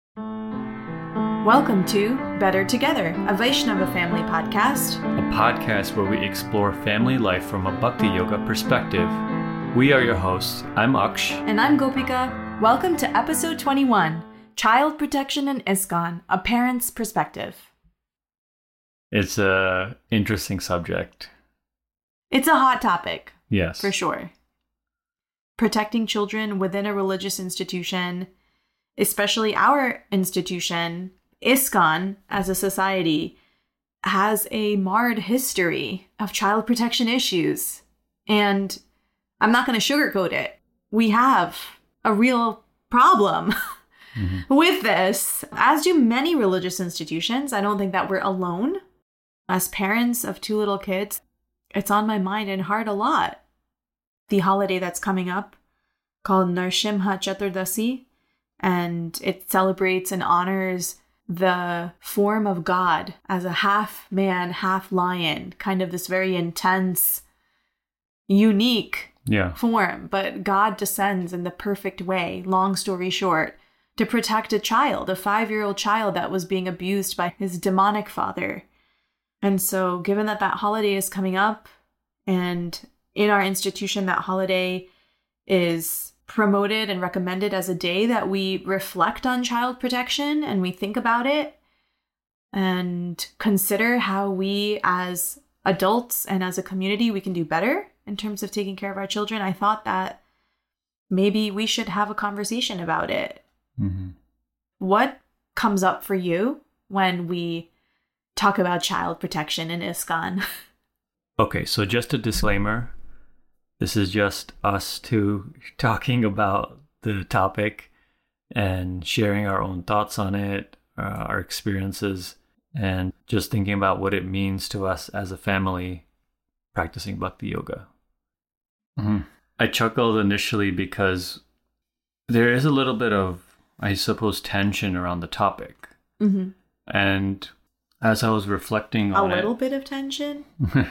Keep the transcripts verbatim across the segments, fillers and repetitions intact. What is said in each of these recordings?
Welcome to Better Together, a Vaishnava family podcast. A podcast where we explore family life from a Bhakti Yoga perspective. We are your hosts. I'm Aksh. And I'm Gopika. Welcome to episode twenty-one, Child Protection in ISKCON, A Parent's Perspective. It's a interesting subject. It's a hot topic. Yes. For sure. Protecting children within a religious institution, especially our institution, ISKCON, as a society, has a marred history of child protection issues. And I'm not going to sugarcoat it. We have a real problem mm-hmm. with this, as do many religious institutions. I don't think that we're alone. As parents of two little kids, it's on my mind and heart a lot. The holiday that's coming up, called Narsimha Chaturdasi, and it celebrates and honors the form of God as a half man, half lion, kind of this very intense, unique yeah. form. But God descends in the perfect way, long story short, to protect a child, a five-year-old child that was being abused by his demonic father. And so given that that holiday is coming up, and in our institution, that holiday is promoted and recommended as a day that we reflect on child protection and we think about it and consider how we as adults and as a community we can do better in terms of taking care of our children. I thought that maybe we should have a conversation about it. Mm-hmm. What comes up for you when we talk about child protection in ISKCON? Okay, so just a disclaimer. This is just us two talking about the topic and sharing our own thoughts on it, uh, our experiences, and just thinking about what it means to us as a family practicing Bhakti Yoga. Mm-hmm. I chuckled initially because there is a little bit of, I suppose, tension around the topic. Mm-hmm. And as I was reflecting on it... A little bit of tension?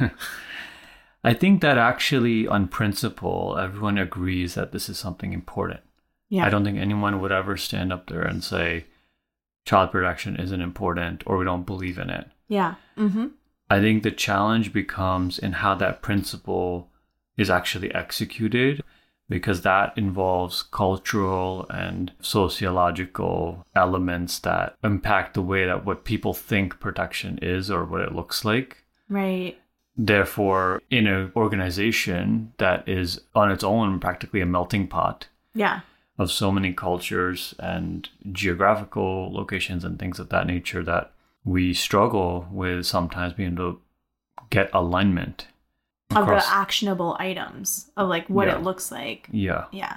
I think that actually, on principle, everyone agrees that this is something important. Yeah. I don't think anyone would ever stand up there and say child protection isn't important or we don't believe in it. Yeah. Mm-hmm. I think the challenge becomes in how that principle is actually executed, because that involves cultural and sociological elements that impact the way that what people think protection is or what it looks like. Right. Therefore, in an organization that is on its own practically a melting pot yeah. of so many cultures and geographical locations and things of that nature, that we struggle with sometimes being able to get alignment across of the actionable items of like what yeah. it looks like. Yeah. Yeah.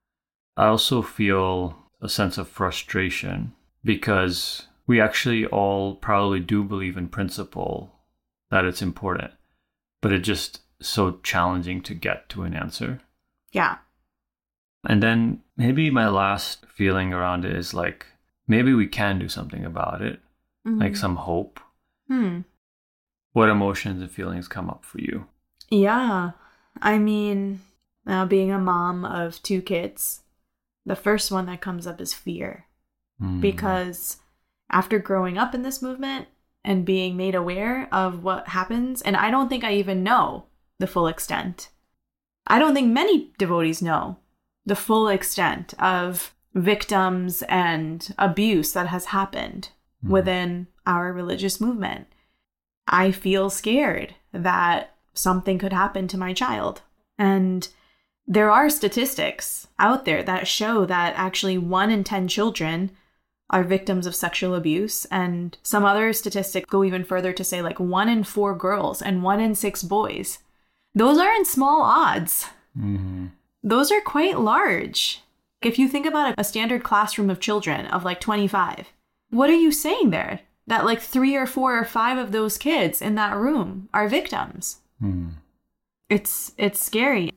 I also feel a sense of frustration because we actually all probably do believe in principle that it's important. But it's just so challenging to get to an answer. Yeah. And then maybe my last feeling around it is like, maybe we can do something about it. Mm-hmm. Like some hope. Hmm. What emotions and feelings come up for you? Yeah. I mean, now being a mom of two kids, the first one that comes up is fear. Mm. Because after growing up in this movement, and being made aware of what happens. And I don't think I even know the full extent. I don't think many devotees know the full extent of victims and abuse that has happened mm. within our religious movement. I feel scared that something could happen to my child. And there are statistics out there that show that actually one in ten children are victims of sexual abuse. And some other statistics go even further to say like one in four girls and one in six boys. Those aren't small odds. Mm-hmm. Those are quite large. If you think about a standard classroom of children of like twenty-five, what are you saying there? That like three or four or five of those kids in that room are victims. Mm. It's it's scary.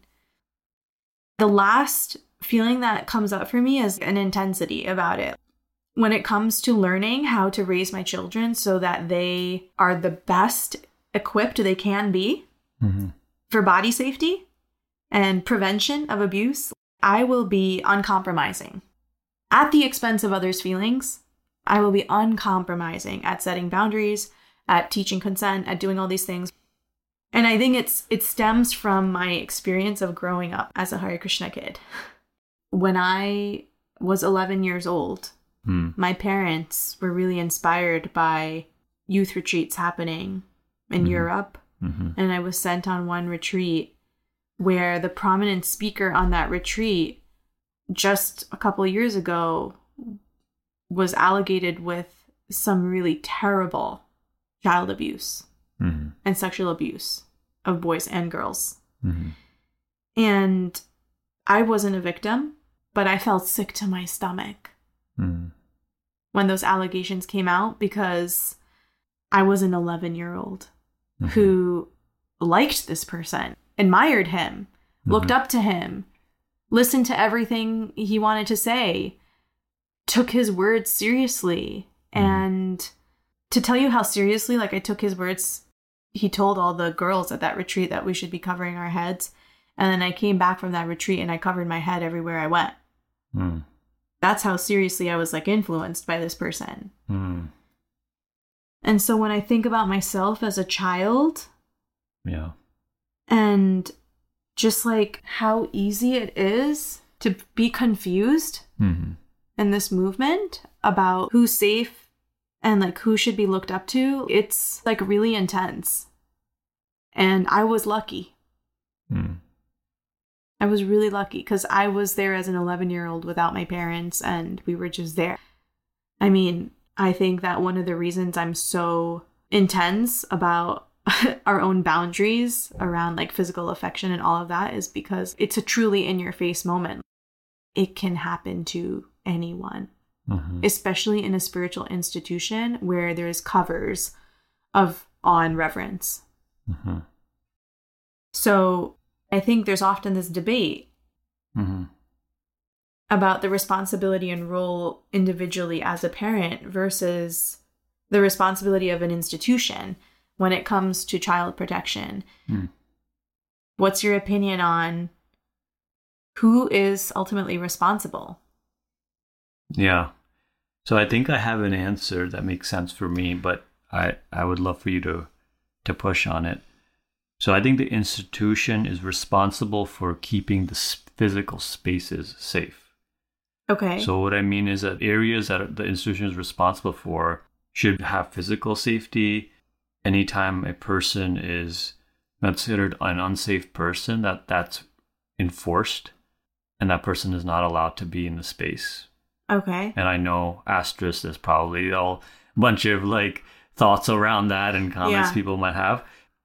The last feeling that comes up for me is an intensity about it. When it comes to learning how to raise my children so that they are the best equipped they can be mm-hmm. for body safety and prevention of abuse, I will be uncompromising at the expense of others' feelings I will be uncompromising at setting boundaries, at teaching consent, at doing all these things. And I think it's it stems from my experience of growing up as a Hare Krishna kid. When I was eleven years old, hmm. my parents were really inspired by youth retreats happening in mm-hmm. Europe. Mm-hmm. And I was sent on one retreat where the prominent speaker on that retreat just a couple of years ago was allocated with some really terrible child abuse mm-hmm. and sexual abuse of boys and girls. Mm-hmm. And I wasn't a victim, but I felt sick to my stomach mm-hmm. when those allegations came out, because I was an eleven-year-old mm-hmm. who liked this person, admired him, mm-hmm. looked up to him, listened to everything he wanted to say, took his words seriously. Mm-hmm. And to tell you how seriously, like, I took his words, he told all the girls at that retreat that we should be covering our heads. And then I came back from that retreat and I covered my head everywhere I went. Mm. That's how seriously I was, like, influenced by this person. Mm. And so when I think about myself as a child, yeah, and just like how easy it is to be confused mm-hmm. in this movement about who's safe and like who should be looked up to, it's like really intense. And I was lucky. Mm. I was really lucky because I was there as an eleven-year-old without my parents, and we were just there. I mean, I think that one of the reasons I'm so intense about our own boundaries around like physical affection and all of that is because it's a truly in-your-face moment. It can happen to anyone, mm-hmm. especially in a spiritual institution where there's covers of awe and reverence. Mm-hmm. So I think there's often this debate mm-hmm. about the responsibility and role individually as a parent versus the responsibility of an institution when it comes to child protection. Mm. What's your opinion on who is ultimately responsible? Yeah. So I think I have an answer that makes sense for me, but I, I would love for you to, to push on it. So I think the institution is responsible for keeping the physical spaces safe. Okay. So what I mean is that areas that the institution is responsible for should have physical safety. Anytime a person is considered an unsafe person, that that's enforced, and that person is not allowed to be in the space. Okay. And I know asterisk, there's probably a bunch of like thoughts around that and comments yeah. people might have.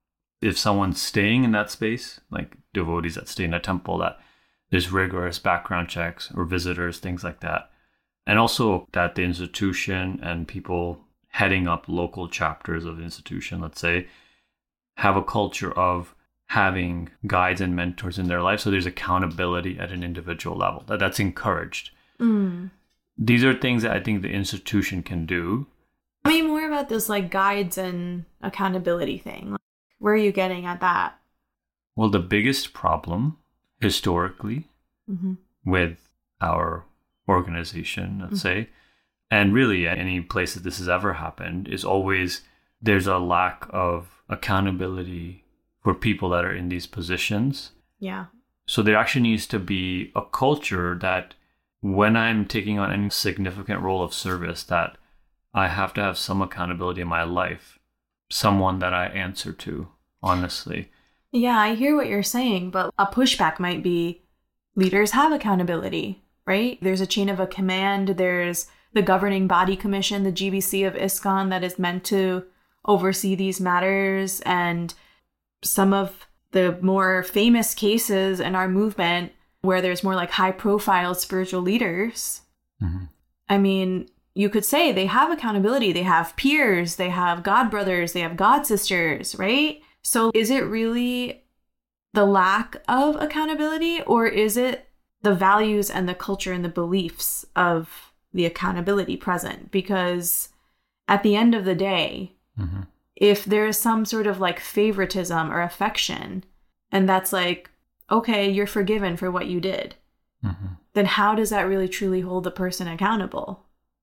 If someone's staying in that space, like devotees that stay in a temple, that there's rigorous background checks, or visitors, things like that. And also that the institution and people heading up local chapters of the institution, let's say, have a culture of having guides and mentors in their life. So there's accountability at an individual level. That That's encouraged. Mm. These are things that I think the institution can do. Tell me more about this like guides and accountability thing. Like, where are you getting at that? Well, the biggest problem historically mm-hmm. with our organization, let's mm-hmm. say, and really any place that this has ever happened, is always there's a lack of accountability for people that are in these positions. Yeah. So there actually needs to be a culture that when I'm taking on any significant role of service, that I have to have some accountability in my life, someone that I answer to, honestly. Yeah, I hear what you're saying, but a pushback might be leaders have accountability, right? There's a chain of a command. There's the governing body commission, the G B C of ISKCON, that is meant to oversee these matters. And some of the more famous cases in our movement where there's more like high profile spiritual leaders, mm-hmm. I mean, you could say they have accountability. They have peers, they have god brothers, they have god sisters, right? So is it really the lack of accountability, or is it the values and the culture and the beliefs of the accountability present? Because at the end of the day, mm-hmm. if there is some sort of like favoritism or affection, and that's like, okay, you're forgiven for what you did, mm-hmm. then how does that really truly hold the person accountable?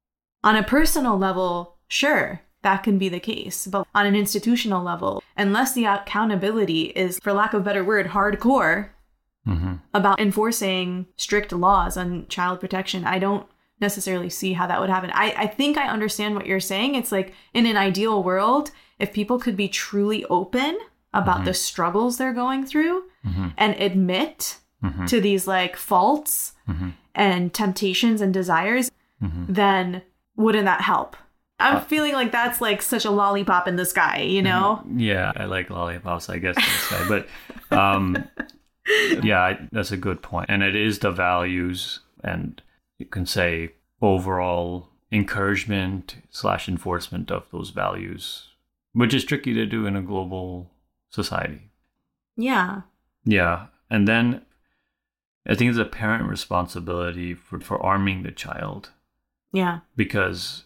On a personal level, sure, that can be the case. But on an institutional level, unless the accountability is, for lack of a better word, hardcore mm-hmm. about enforcing strict laws on child protection, I don't necessarily see how that would happen. I, I think I understand what you're saying. It's like in an ideal world, if people could be truly open about mm-hmm. the struggles they're going through mm-hmm. and admit mm-hmm. to these like faults mm-hmm. and temptations and desires, mm-hmm. then wouldn't that help? I'm uh, feeling like that's like such a lollipop in the sky, you know? Yeah, I like lollipops, I guess, in the sky. But um, yeah, I, that's a good point. And it is the values, and you can say overall encouragement slash enforcement of those values, which is tricky to do in a global society. Yeah. Yeah. And then I think it's a parent responsibility for, for arming the child. Yeah. Because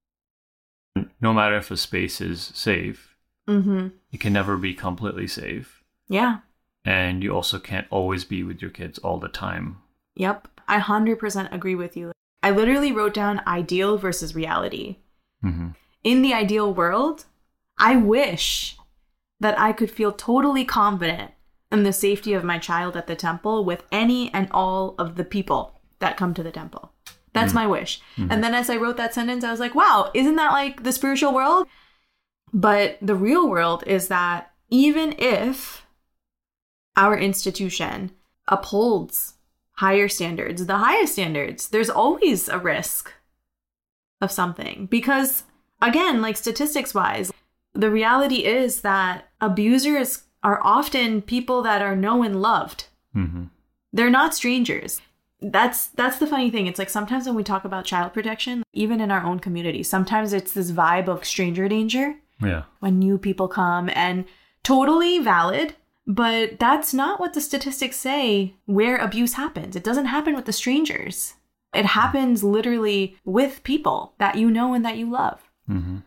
no matter if a space is safe, mm-hmm. it can never be completely safe. Yeah. And you also can't always be with your kids all the time. Yep. I one hundred percent agree with you. I literally wrote down ideal versus reality. Mm-hmm. In the ideal world, I wish that I could feel totally confident in the safety of my child at the temple with any and all of the people that come to the temple. That's mm-hmm. my wish. Mm-hmm. And then as I wrote that sentence, I was like, wow, isn't that like the spiritual world? But the real world is that even if our institution upholds higher standards, the highest standards, there's always a risk of something. Because again, like statistics wise, the reality is that abusers are often people that are known and loved. Mm-hmm. They're not strangers. That's that's the funny thing. It's like sometimes when we talk about child protection, even in our own community, sometimes it's this vibe of stranger danger. Yeah. When new people come, and totally valid. But that's not what the statistics say where abuse happens. It doesn't happen with the strangers. It happens literally with people that you know and that you love. Mm-hmm.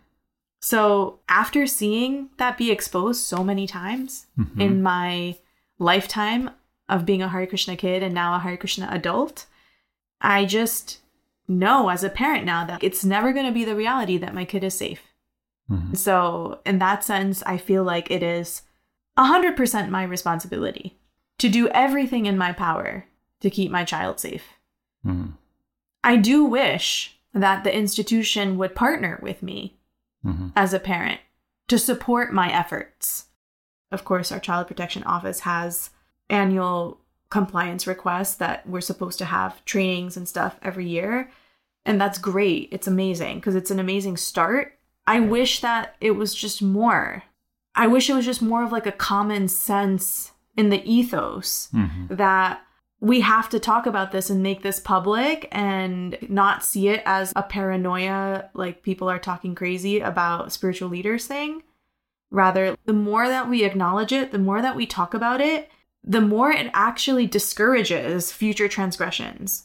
So after seeing that be exposed so many times mm-hmm. in my lifetime of being a Hare Krishna kid and now a Hare Krishna adult, I just know as a parent now that it's never going to be the reality that my kid is safe. Mm-hmm. So in that sense, I feel like it is one hundred percent my responsibility to do everything in my power to keep my child safe. Mm-hmm. I do wish that the institution would partner with me mm-hmm. as a parent to support my efforts. Of course, our Child Protection Office has annual compliance requests that we're supposed to have trainings and stuff every year. And that's great. It's amazing because it's an amazing start. I wish that it was just more. I wish it was just more of like a common sense in the ethos mm-hmm. that we have to talk about this and make this public and not see it as a paranoia, like people are talking crazy about spiritual leaders thing. Rather, the more that we acknowledge it, the more that we talk about it, the more it actually discourages future transgressions.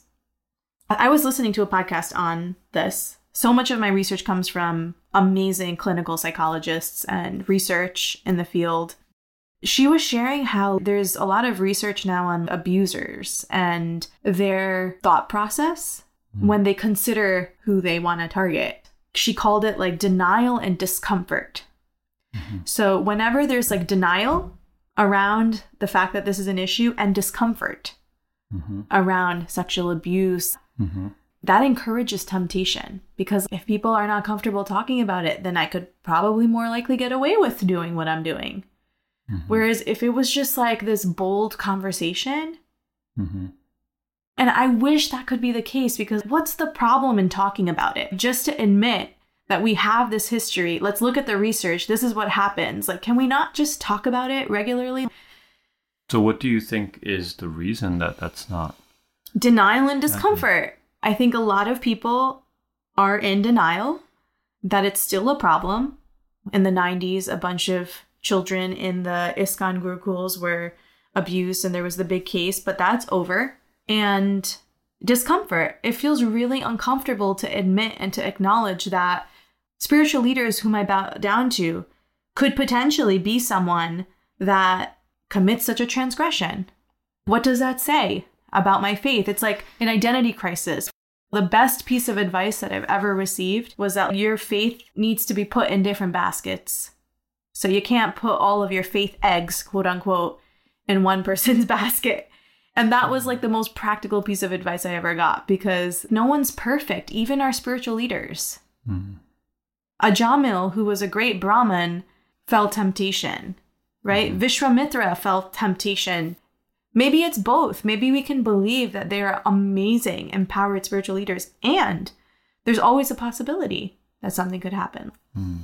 I was listening to a podcast on this. So much of my research comes from amazing clinical psychologists and research in the field. She was sharing how there's a lot of research now on abusers and their thought process mm-hmm. when they consider who they want to target. She called it like denial and discomfort. Mm-hmm. So whenever there's like denial around the fact that this is an issue and discomfort mm-hmm. around sexual abuse, mm-hmm. that encourages temptation, because if people are not comfortable talking about it, then I could probably more likely get away with doing what I'm doing. Mm-hmm. Whereas if it was just like this bold conversation, mm-hmm. and I wish that could be the case, because what's the problem in talking about it? Just to admit that we have this history. Let's look at the research. This is what happens. Like, can we not just talk about it regularly? So what do you think is the reason that that's not? Denial and discomfort. I think a lot of people are in denial that it's still a problem. In the nineties, a bunch of children in the ISKCON Gurukuls were abused and there was the big case, but that's over. And discomfort. It feels really uncomfortable to admit and to acknowledge that spiritual leaders whom I bow down to could potentially be someone that commits such a transgression. What does that say about my faith? It's like an identity crisis. The best piece of advice that I've ever received was that your faith needs to be put in different baskets. So you can't put all of your faith eggs, quote unquote, in one person's basket. And that was like the most practical piece of advice I ever got, because no one's perfect, even our spiritual leaders. Mm-hmm. Ajamil, who was a great Brahmin, felt temptation, right? Mm-hmm. Vishwamitra felt temptation. Maybe it's both. Maybe we can believe that they are amazing, empowered spiritual leaders. And there's always a possibility that something could happen. Mm.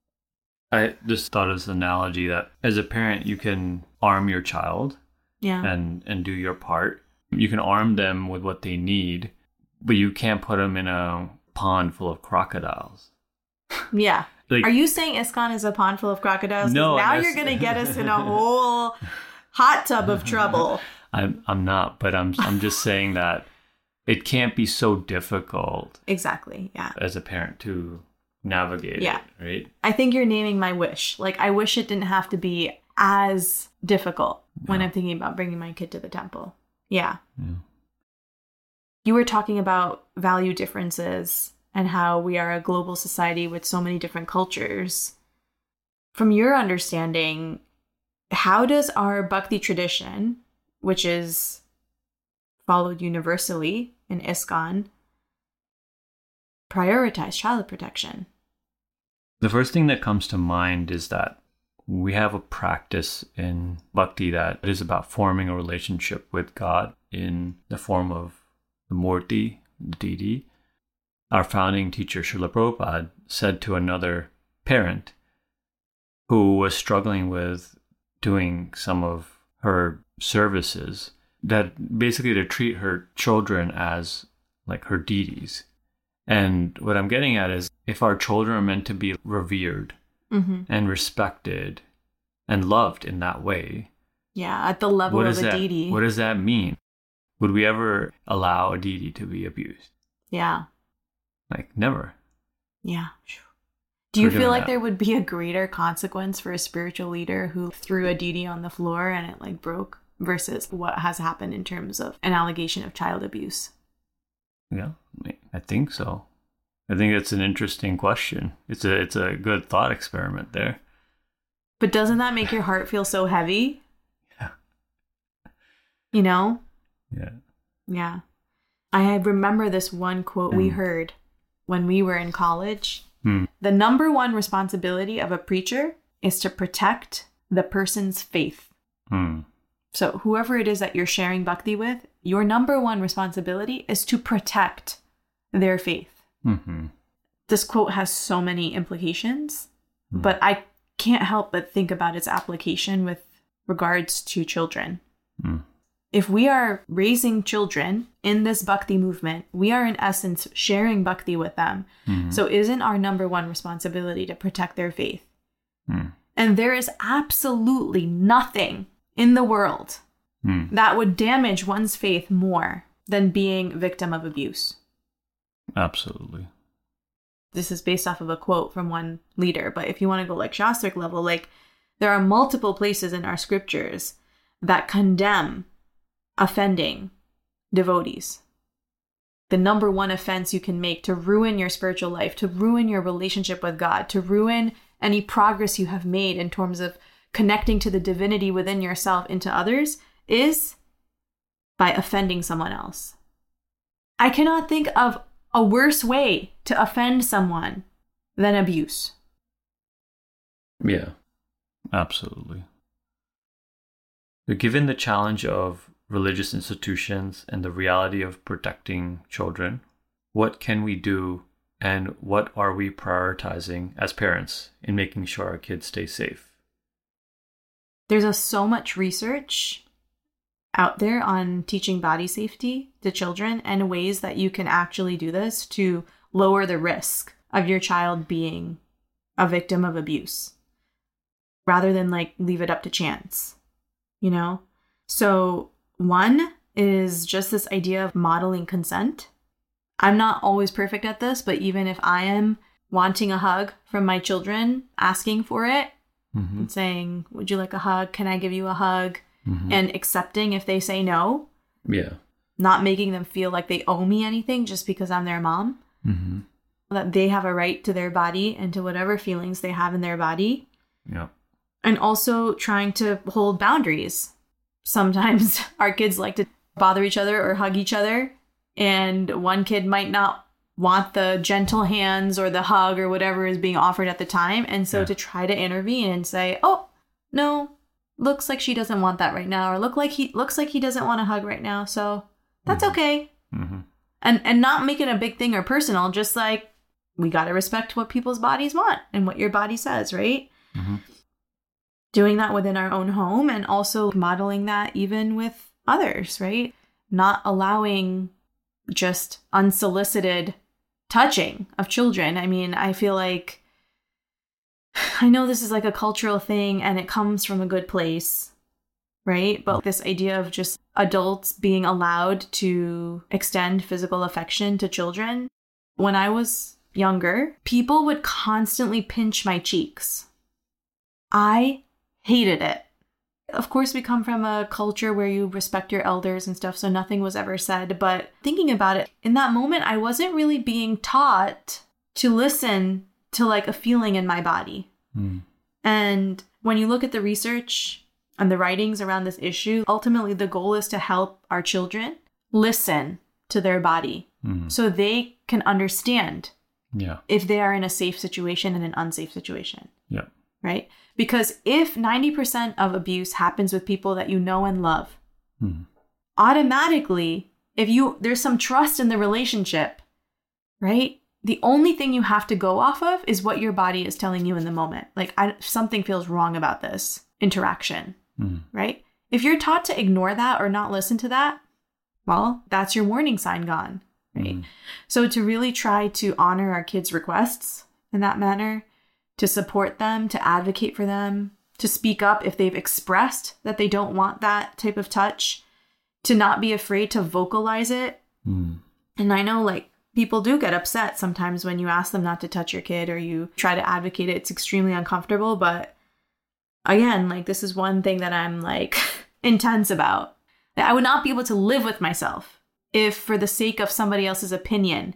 I just thought of this analogy that as a parent, you can arm your child. Yeah. And, and do your part. You can arm them with what they need, but you can't put them in a pond full of crocodiles. Yeah. Like, are you saying ISKCON is a pond full of crocodiles? No. Now you're going to get us in a whole hot tub of trouble. I'm I'm not, but I'm I'm just saying that it can't be so difficult. Exactly. Yeah. As a parent to navigate yeah. it, right? I think you're naming my wish. Like, I wish it didn't have to be as difficult when yeah. I'm thinking about bringing my kid to the temple. Yeah. yeah. You were talking about value differences and how we are a global society with so many different cultures. From your understanding, how does our Bhakti tradition, which is followed universally in ISKCON, prioritize child protection? The first thing that comes to mind is that we have a practice in Bhakti that is about forming a relationship with God in the form of the Murti, the deity. Our founding teacher, Srila Prabhupada, said to another parent who was struggling with doing some of her services that basically to treat her children as like her deities. And what I'm getting at is if our children are meant to be revered, mm-hmm. and respected and loved in that way. Yeah, at the level of a that, deity. What does that mean? Would we ever allow a deity to be abused? Yeah. Like, never. Yeah. Do you feel like that. There would be a greater consequence for a spiritual leader who threw a deity on the floor and it like broke versus what has happened in terms of an allegation of child abuse? Yeah, I think so. I think it's an interesting question. It's a it's a good thought experiment there. But doesn't that make your heart feel so heavy? Yeah. You know? Yeah. Yeah. I remember this one quote mm. we heard when we were in college. Mm. The number one responsibility of a preacher is to protect the person's faith. Mm. So whoever it is that you're sharing bhakti with, your number one responsibility is to protect their faith. Mm-hmm. This quote has so many implications, mm. but I can't help but think about its application with regards to children. Mm. If we are raising children in this bhakti movement, we are in essence sharing bhakti with them. Mm. So isn't our number one responsibility to protect their faith? Mm. And there is absolutely nothing in the world mm. that would damage one's faith more than being victim of abuse. Absolutely. This is based off of a quote from one leader, but if you want to go like Shastric level, like there are multiple places in our scriptures that condemn offending devotees. The number one offense you can make to ruin your spiritual life, to ruin your relationship with God, to ruin any progress you have made in terms of connecting to the divinity within yourself into others is by offending someone else. I cannot think of a worse way to offend someone than abuse. Yeah, absolutely. So given the challenge of religious institutions and the reality of protecting children, what can we do and what are we prioritizing as parents in making sure our kids stay safe? There's a, so much research out there on teaching body safety to children and ways that you can actually do this to lower the risk of your child being a victim of abuse rather than like leave it up to chance, you know? So one is just this idea of modeling consent. I'm not always perfect at this, but even if I am wanting a hug from my children, asking for it, mm-hmm. and saying, would you like a hug? Can I give you a hug? Mm-hmm. And accepting if they say no. Yeah. not making them feel like they owe me anything just because I'm their mom. Mm-hmm. That they have a right to their body and to whatever feelings they have in their body. Yeah. And also trying to hold boundaries. Sometimes our kids like to bother each other or hug each other. And one kid might not want the gentle hands or the hug or whatever is being offered at the time. And so yeah. to try to intervene and say, oh, no, looks like she doesn't want that right now. Or look like he looks like he doesn't want a hug right now. So that's mm-hmm. okay. Mm-hmm. And and not make it a big thing or personal. Just like, we got to respect what people's bodies want and what your body says, right? Mm-hmm. Doing that within our own home and also modeling that even with others, right? Not allowing just unsolicited touching of children. I mean, I feel like, I know this is like a cultural thing and it comes from a good place, right? But this idea of just adults being allowed to extend physical affection to children. When I was younger, people would constantly pinch my cheeks. I hated it. Of course, we come from a culture where you respect your elders and stuff, so nothing was ever said. But thinking about it, in that moment, I wasn't really being taught to listen to like a feeling in my body. Mm. And when you look at the research and the writings around this issue, ultimately the goal is to help our children listen to their body mm. so they can understand yeah. if they are in a safe situation and an unsafe situation. Yeah. Right? Because if ninety percent of abuse happens with people that you know and love, hmm. automatically, if you there's some trust in the relationship, right? The only thing you have to go off of is what your body is telling you in the moment. Like, I, something feels wrong about this interaction, hmm. right? If you're taught to ignore that or not listen to that, well, that's your warning sign gone, right? Hmm. So to really try to honor our kids' requests in that manner, to support them, to advocate for them, to speak up if they've expressed that they don't want that type of touch, to not be afraid to vocalize it. Mm. And I know like people do get upset sometimes when you ask them not to touch your kid or you try to advocate it. It's extremely uncomfortable. But again, like this is one thing that I'm like intense about. I would not be able to live with myself if for the sake of somebody else's opinion,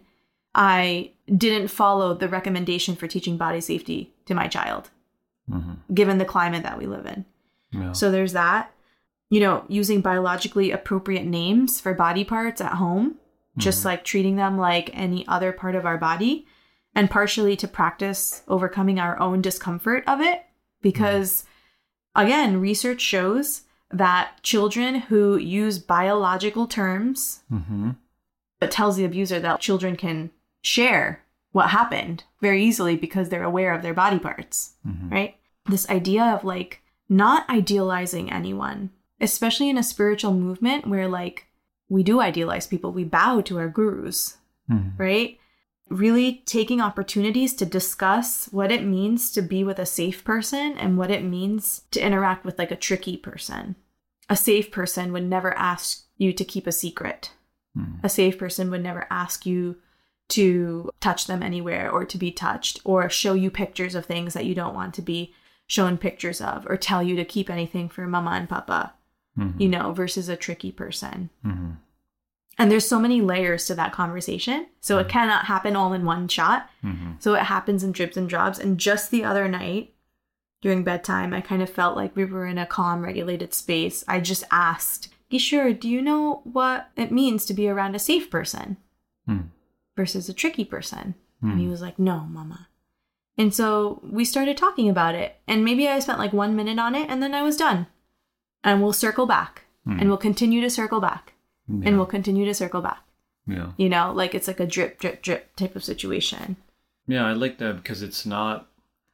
I didn't follow the recommendation for teaching body safety to my child, mm-hmm. given the climate that we live in. Yeah. So there's that, you know, using biologically appropriate names for body parts at home, mm-hmm. just like treating them like any other part of our body, and partially to practice overcoming our own discomfort of it. Because mm-hmm. again, research shows that children who use biological terms, mm-hmm. it tells the abuser that children can share what happened very easily because they're aware of their body parts, mm-hmm. right? This idea of like not idealizing anyone, especially in a spiritual movement where like we do idealize people, we bow to our gurus, mm-hmm. right? Really taking opportunities to discuss what it means to be with a safe person and what it means to interact with like a tricky person. A safe person would never ask you to keep a secret. Mm-hmm. A safe person would never ask you to touch them anywhere or to be touched or show you pictures of things that you don't want to be shown pictures of or tell you to keep anything for mama and papa, mm-hmm. you know, versus a tricky person. Mm-hmm. And there's so many layers to that conversation. So mm-hmm. it cannot happen all in one shot. Mm-hmm. So it happens in dribs and drabs. And just the other night during bedtime, I kind of felt like we were in a calm, regulated space. I just asked, Gishur, do you know what it means to be around a safe person? Mm. Versus a tricky person. Mm. And he was like, no, mama. And so we started talking about it. And maybe I spent like one minute on it and then I was done. And we'll circle back. Mm. And we'll continue to circle back. Yeah. And we'll continue to circle back. Yeah. You know, like it's like a drip, drip, drip type of situation. Yeah, I like that because it's not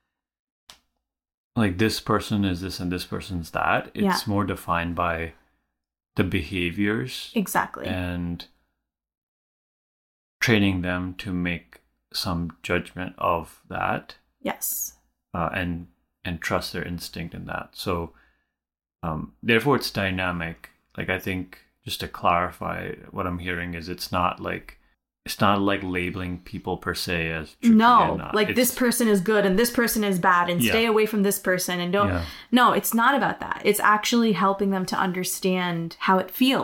like this person is this and this person's that. It's yeah. more defined by the behaviors. Exactly. And training them to make some judgment of that. Yes. Uh, and and trust their instinct in that. So, um, therefore, it's dynamic. Like, I think, just to clarify, what I'm hearing is it's not like, it's not like labeling people per se as tricky. No, not. like it's, this person is good and this person is bad and yeah. stay away from this person and don't. Yeah. No, it's not about that. It's actually helping them to understand how it feels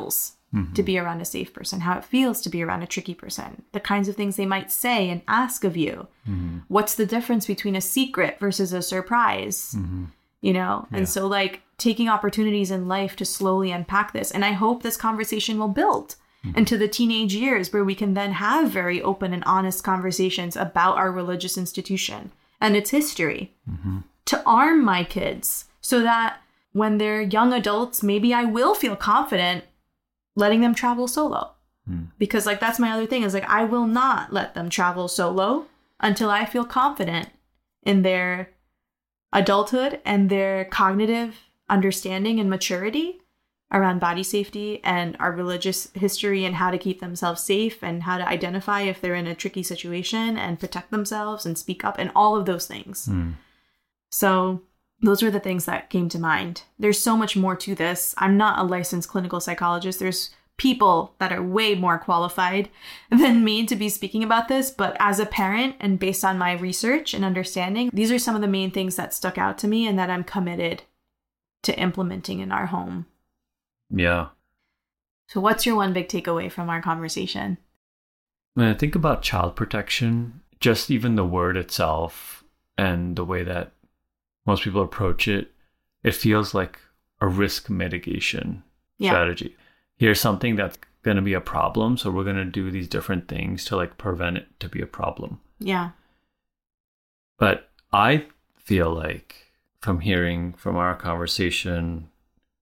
mm-hmm. to be around a safe person, how it feels to be around a tricky person, the kinds of things they might say and ask of you. Mm-hmm. What's the difference between a secret versus a surprise? Mm-hmm. You know? Yeah. And so like taking opportunities in life to slowly unpack this. And I hope this conversation will build mm-hmm. into the teenage years where we can then have very open and honest conversations about our religious institution and its history mm-hmm. to arm my kids so that when they're young adults, maybe I will feel confident letting them travel solo. Mm. Because like, that's my other thing is like, I will not let them travel solo until I feel confident in their adulthood and their cognitive understanding and maturity around body safety and our religious history and how to keep themselves safe and how to identify if they're in a tricky situation and protect themselves and speak up and all of those things. Mm. So those were the things that came to mind. There's so much more to this. I'm not a licensed clinical psychologist. There's people that are way more qualified than me to be speaking about this. But as a parent and based on my research and understanding, these are some of the main things that stuck out to me and that I'm committed to implementing in our home. Yeah. So what's your one big takeaway from our conversation? When I think about child protection, just even the word itself and the way that most people approach it, it feels like a risk mitigation yeah. strategy. Here's something that's going to be a problem, so we're going to do these different things to like prevent it to be a problem. Yeah. But I feel like from hearing from our conversation,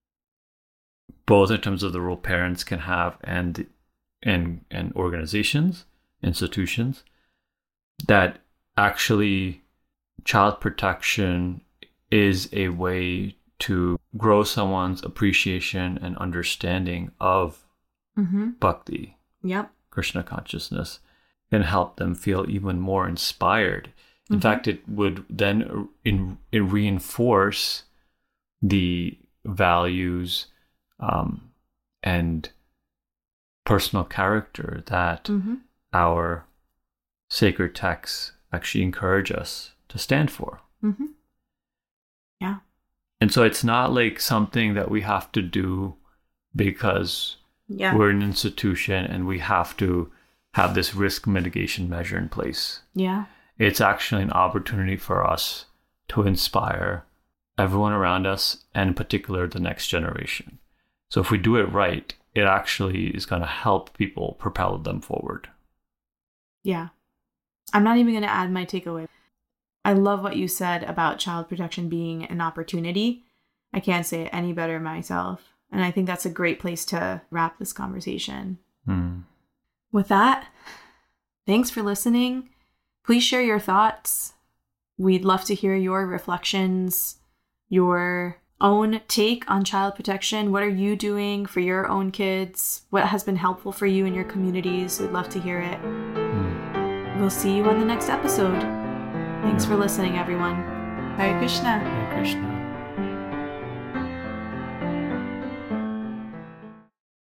both in terms of the role parents can have and and and organizations, institutions, that actually child protection is a way to grow someone's appreciation and understanding of mm-hmm. bhakti, yep. Krishna consciousness, and help them feel even more inspired. In mm-hmm. fact, it would then in, in reinforce the values um, and personal character that mm-hmm. our sacred texts actually encourage us to stand for. Mm-hmm. Yeah. And so it's not like something that we have to do because yeah. we're an institution and we have to have this risk mitigation measure in place. Yeah. It's actually an opportunity for us to inspire everyone around us, and in particular, the next generation. So if we do it right, it actually is going to help people propel them forward. Yeah. I'm not even going to add my takeaway. I love what you said about child protection being an opportunity. I can't say it any better myself. And I think that's a great place to wrap this conversation. Mm. With that, thanks for listening. Please share your thoughts. We'd love to hear your reflections, your own take on child protection. What are you doing for your own kids? What has been helpful for you in your communities? We'd love to hear it. Mm. We'll see you on the next episode. Thanks for listening, everyone. Hare Krishna. Hare Krishna.